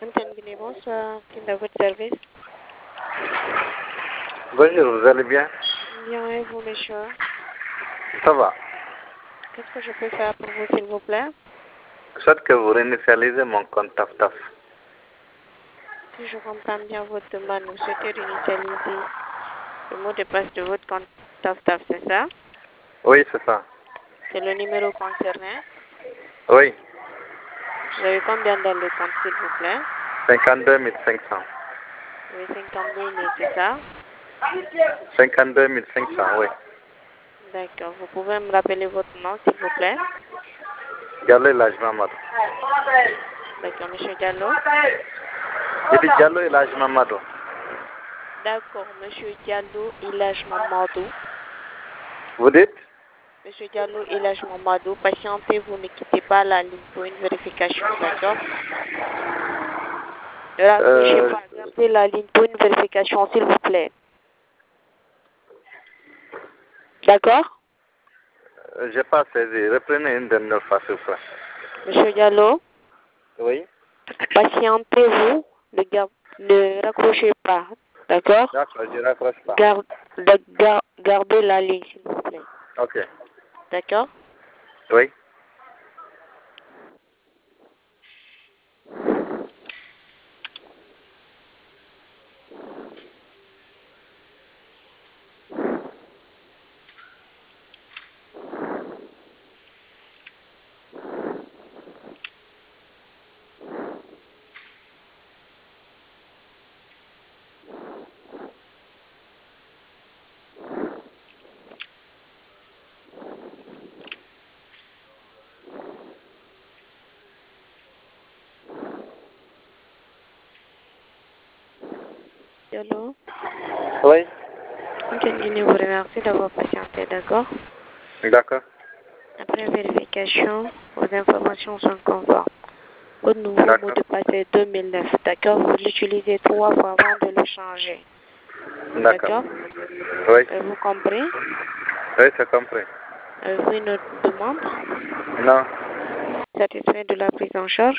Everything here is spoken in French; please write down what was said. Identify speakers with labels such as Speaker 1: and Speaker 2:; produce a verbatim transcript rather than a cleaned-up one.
Speaker 1: Antenne Guinée, bonsoir. Qui est à votre service?
Speaker 2: Bonjour, vous allez bien?
Speaker 1: Bien, et vous, monsieur?
Speaker 2: Ça va.
Speaker 1: Qu'est-ce que je peux faire pour vous, s'il vous plaît?
Speaker 2: Je souhaite que vous réinitialisez mon compte TAF-TAF.
Speaker 1: Si je comprends bien votre demande, vous souhaitez réinitialiser le mot de passe de votre compte TAF-TAF, c'est ça?
Speaker 2: Oui, c'est ça.
Speaker 1: C'est le numéro concerné.
Speaker 2: Oui,
Speaker 1: Vous avez combien dans le compte, s'il vous plaît?
Speaker 2: cinquante-deux mille cinq cents.
Speaker 1: Oui, cinquante-deux mille, c'est ça?
Speaker 2: cinquante-deux mille cinq cents, oui.
Speaker 1: D'accord. Vous pouvez me rappeler votre nom, s'il vous plaît?
Speaker 2: Diallo Elhaj Mamadou.
Speaker 1: D'accord, monsieur Diallo.
Speaker 2: J'ai dit Diallo Elhaj Mamadou.
Speaker 1: D'accord, monsieur Diallo Elhaj Mamadou.
Speaker 2: Vous dites?
Speaker 1: Monsieur Diallo Elhaj Mamadou, patientez, vous ne quittez pas la ligne pour une vérification, d'accord? Ne raccrochez
Speaker 2: Euh,
Speaker 1: pas, gardez la ligne pour une vérification, s'il vous plaît. D'accord?
Speaker 2: j'ai pas saisi. Reprenez une dernière fois, s'il vous plaît.
Speaker 1: Monsieur Diallo,
Speaker 2: Oui?
Speaker 1: patientez-vous, ne, gar- ne raccrochez pas, d'accord?
Speaker 2: D'accord, je raccroche pas.
Speaker 1: Garde, da- gar- gardez la ligne, s'il vous plaît.
Speaker 2: Ok.
Speaker 1: D'accord?
Speaker 2: Oui?
Speaker 1: Diallo,
Speaker 2: Oui?
Speaker 1: Antenne Guinée vous remercie d'avoir patienté, d'accord?
Speaker 2: D'accord.
Speaker 1: Après vérification, vos informations sont conformes. Votre nouveau mot
Speaker 2: D'accord.
Speaker 1: de passe est deux mille neuf, d'accord? Vous l'utilisez trois fois avant de le changer,
Speaker 2: D'accord.
Speaker 1: d'accord?
Speaker 2: Oui?
Speaker 1: Avez-vous compris?
Speaker 2: Oui, c'est compris.
Speaker 1: Avez-vous une autre demande?
Speaker 2: Non.
Speaker 1: Satisfait de la prise en charge?